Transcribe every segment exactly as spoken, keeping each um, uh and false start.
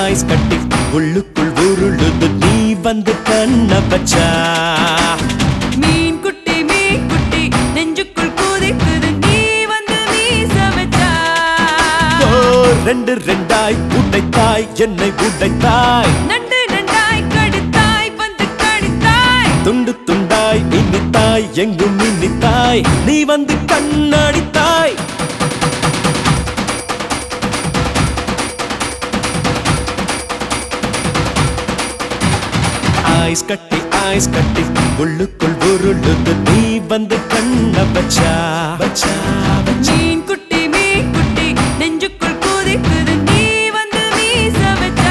ice கட்டி உள்ளுக்குள் உருளுது நீ வந்து கண்ண பச்சா மீன் குட்டி மீன் குட்டி நெஞ்சுக்குள் கூதிக்குது நீ வந்து மீச வச்சா ரெண்டு ரெண்டாய் உடைத்தாய் என்னை உடைத்தாய் நண்டு நண்டாய் கடித்தாய் வந்து கடித்தாய் துண்டு துண்டாய் இனித்தாய் எங்கும் இனித்தாய் நீ வந்து கண்ணடித்தாய் ஐஸ் கட்டி ஐஸ் கட்டி உள்ளுக்குள் உருளுது நீ வந்து கண்ண பச்சா பச்சா மீன் குட்டி மீன் குட்டி நெஞ்சுக்குள் கூதிக்குது நீ வந்து மீச வச்சா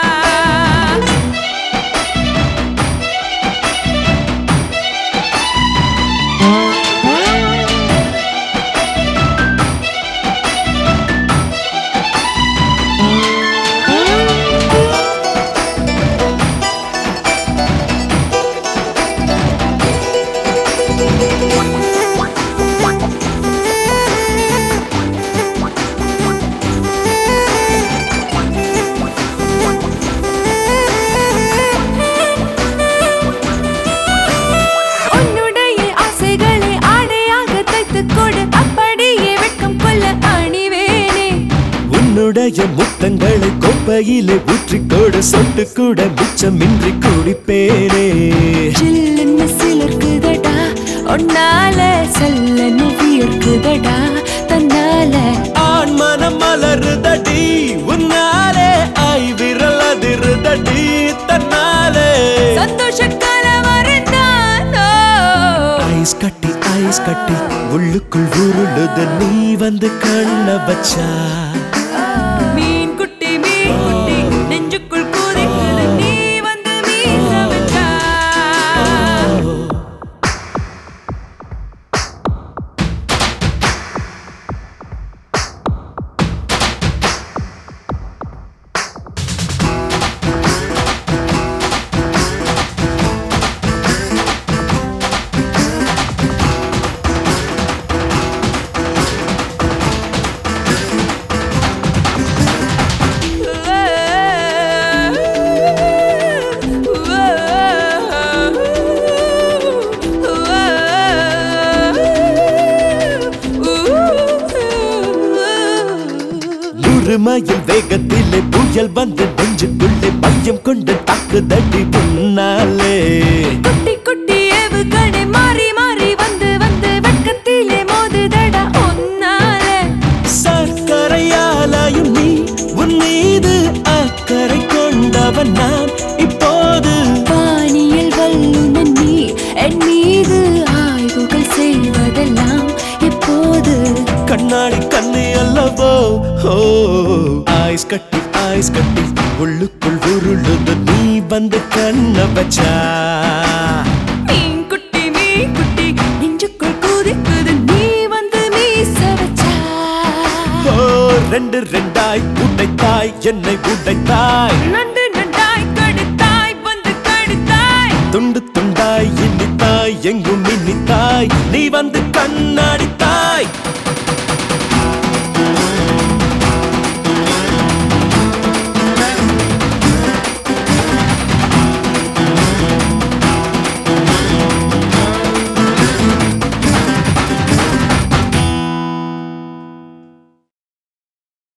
உன்னுடைய முத்தங்களை கொப்பையிலே ஊற்றிக்கொடு சொட்டு கூட மிச்சமின்றி குடிப்பேனே சில்லுன்னு சிலிர்க்குதடா ஒன்னால சல்லன்னு வியர்க்குதடா தன்னால ஆண் மனம் மலருதடி உன்னாலே ஐ விரல் அதிருதடி தன்னாலே சந்தோஷ கலவரந்தானோ ஐஸ் கட்டி ஐஸ் கட்டி உள்ளுக்குள் உருளுது நீ வந்து கண்ண பச்சா மீன் குட்டி மீன் குட்டி நெஞ்சுக்குள் கூதிக்குது நீ வந்து மீச வச்சா மயில் வேகத்திலே புயல் வந்து நெஞ்சுக்குள்ளே பையம் கொண்டு தாக்குதடி முன்னாலே குட்டி குட்டி ஏவுகணை மாறி மாறி வந்து வந்து வெட்கத்திலே மோதுதடா ஒன்னாலே சர்க்கரையாலாயும் நீ உன் மீது அக்கறை கொண்டவன் நான் இப்போது வானியல் வல்லுநன் நீ என் மீது ஆய்வுகள் செய்வதெல்லாம் இப்போது கண்ணாடி கண்ணி அல்லவோ ஹோ ஐஸ் கட்டி ஐஸ் கட்டி உள்ளுக்குள் உருளுது நீ வந்து கண்ண பச்சா மீன் குட்டி மீன் குட்டி நெஞ்சுக்குள் கூதிக்குது நீ வந்து மீச வச்சா ரெண்டு ரெண்டாய் உடைத்தாய் என்னை உடைத்தாய் நண்டு நண்டாய் கடித்தாய் வந்து கடித்தாய் துண்டு துண்டாய் இனித்தாய் எங்கும் இனித்தாய் நீ வந்து கண்ணடித்தாய்